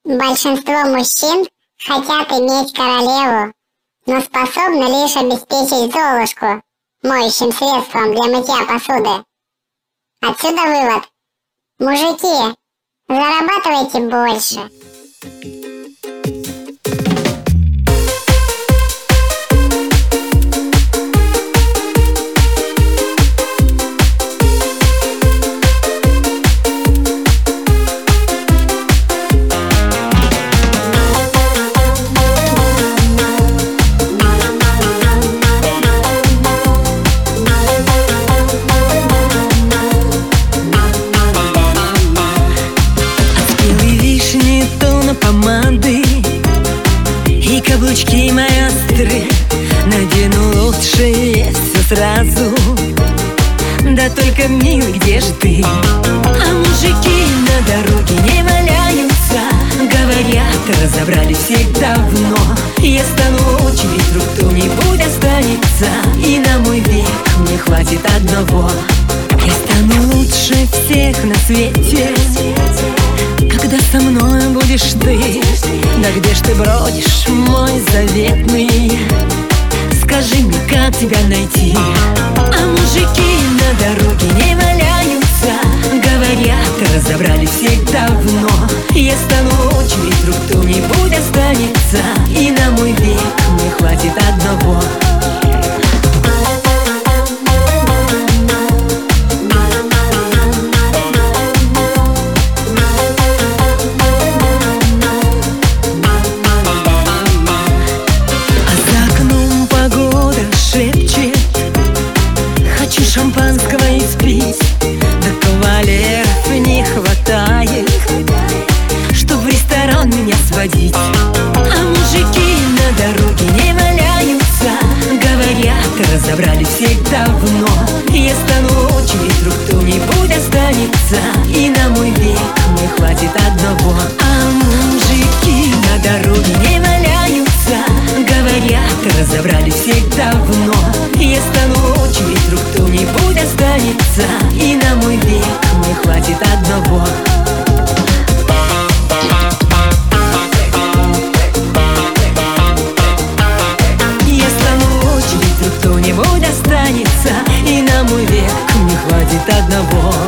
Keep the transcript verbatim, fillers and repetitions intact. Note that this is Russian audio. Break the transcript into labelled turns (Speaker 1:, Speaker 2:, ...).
Speaker 1: Большинство мужчин хотят иметь королеву, но способны лишь обеспечить Золушку моющим средством для мытья посуды. Отсюда вывод. Мужики, зарабатывайте больше.
Speaker 2: Помады и каблучки мои острые, надену лучшее все сразу. Да только, милый, где же ты? А мужики на дороге не валяются, говорят, разобрали всех давно. Я стану лучше, ведь вдруг кто-нибудь останется, и на мой век мне хватит одного. Я стану лучше всех на свете, когда со мной будешь ты. Да где ж ты бродишь, мой заветный? Скажи мне, как тебя найти? А мужики на дороге не валяются, говорят, разобрали всех давно. Я стану лучше, ведь вдруг кто-нибудь останется, и на мой век мне хватит одного. Шампанского испить, да кавалеров не хватает, чтоб в ресторан меня сводить. А мужики на дороге не валяются, говорят, разобрали всех давно. Я стану лучше, ведь вдруг кто-нибудь останется, и на мой век мне хватит одного. А мужики на дороге не валяются, говорят, разобрали всех давно. Я стану лучше, ведь вдруг кто-нибудь останется, и на мой век мне хватит одного. Я стану лучше, ведь вдруг кто-нибудь останется, и на мой век мне хватит одного.